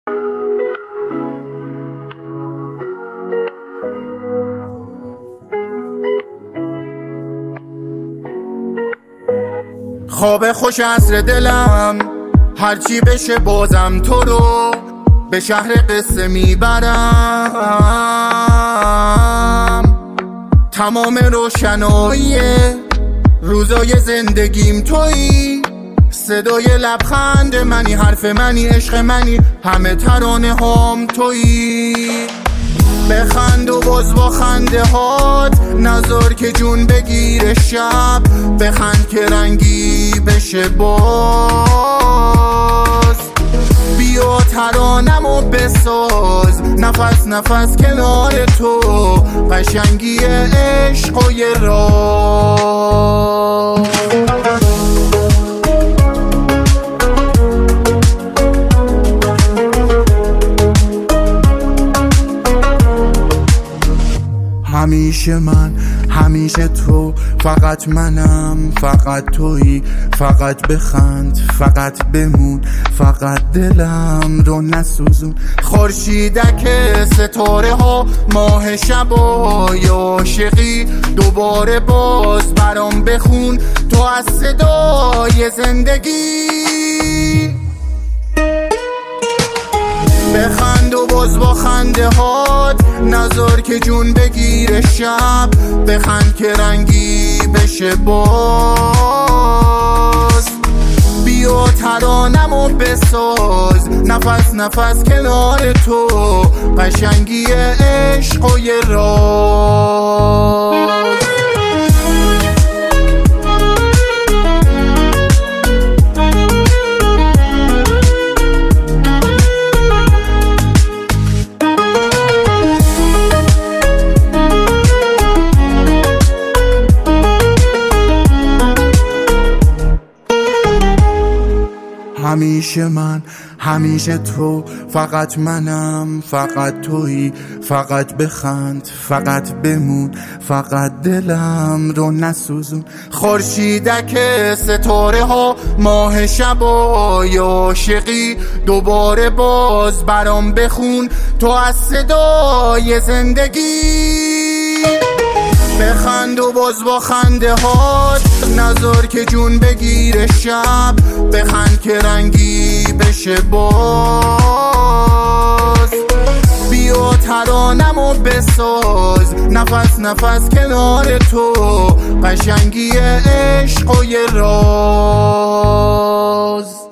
خواب خوش عصر دلم، هرچی بشه بازم تو رو به شهر قصه میبرم. تمام روشنایی روزای زندگیم تویی، صدای لبخند منی، حرف منی، عشق منی، همه ترانه هام تویی. بخند و باز با خنده هات، نذار که جون بگیره شب، بخند که رنگی بشه باز. بیا ترانمو بساز، نفس نفس کنار تو، قشنگی عشق و یه راز. همیشه من، همیشه تو، فقط منم، فقط تویی. فقط بخند، فقط بمون، فقط دلم رو نسوزون. خورشیدک ستاره ها، ماه شبای عاشقی، دوباره باز برام بخون تو از صدای زندگی. بخند و باز با خنده هات، نذار که جون بگیره شب، بخند که رنگی بشه باز. بیا ترانمو بساز، نفس نفس کنار تو، قشنگی عشق و یه راز. همیشه من، همیشه تو، فقط منم، فقط تویی. فقط بخند، فقط بمون، فقط دلم رو نسوزون. خورشیدک ستاره ها، ماه شبای عاشقی، دوباره باز برام بخون تو از صدای زندگی. بخند و باز با خنده هات، نذار که جون بگیره شب، بخند که رنگی بشه باز. بیا ترانمو بساز، نفس نفس کنار تو، قشنگی عشق و یه راز.